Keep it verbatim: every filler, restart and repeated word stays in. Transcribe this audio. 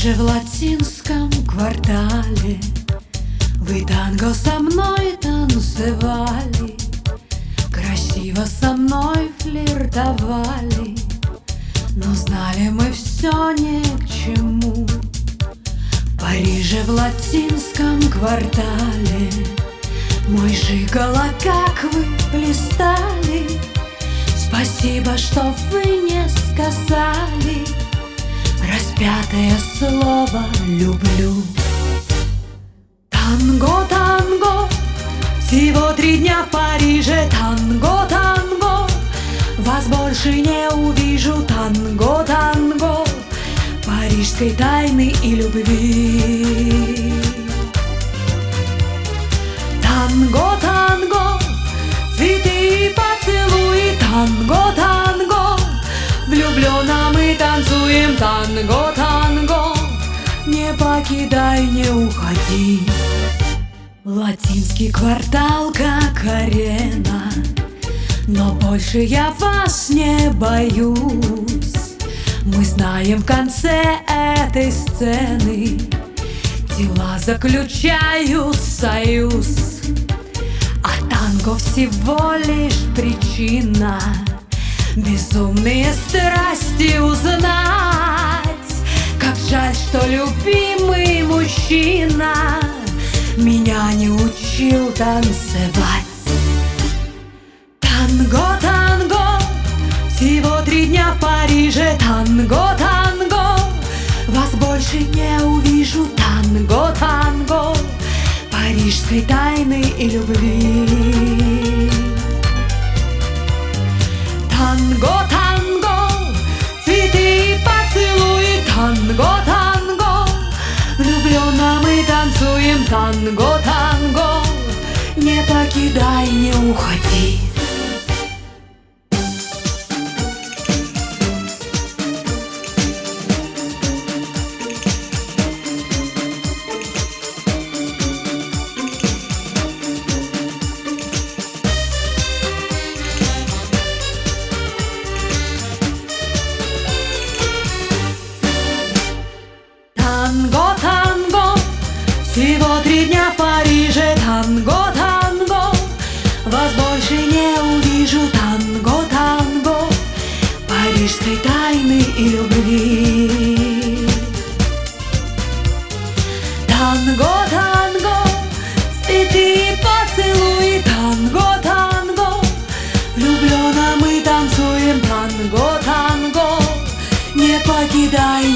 Париже в латинском квартале вы танго со мной танцевали, красиво со мной флиртовали, но знали мы все ни к чему. В Париже в латинском квартале мой жигало, как вы блистали. Спасибо, что вы не сказали распятое слово «люблю». Танго, танго, всего три дня в Париже. Танго, танго, вас больше не увижу. Танго, танго, парижской тайны и любви. Танго, танго, цветы и поцелуи. Танго, танго, влюбленно мы танцуем. Танго, танго, не покидай, не уходи. Латинский квартал как арена, но больше я вас не боюсь. Мы знаем в конце этой сцены дела заключают союз, а танго всего лишь причина безумные страсти узнать. Как жаль, что любимый мужчина меня не учил танцевать. Танго, танго, всего три дня в Париже. Танго, танго, вас больше не увижу. Танго, танго, парижской тайны и любви. Танго, танго, цветы и поцелуи. Танго, танго, влюбленно мы танцуем. Танго, танго, не покидай, не уходи. Танго, танго, всего три дня в Париже. Танго, танго, вас больше не увижу. Танго, танго, парижской тайны и любви. Танго, танго, цветы и поцелуи. Танго, танго, влюбленно мы танцуем. Танго, танго, не покидай,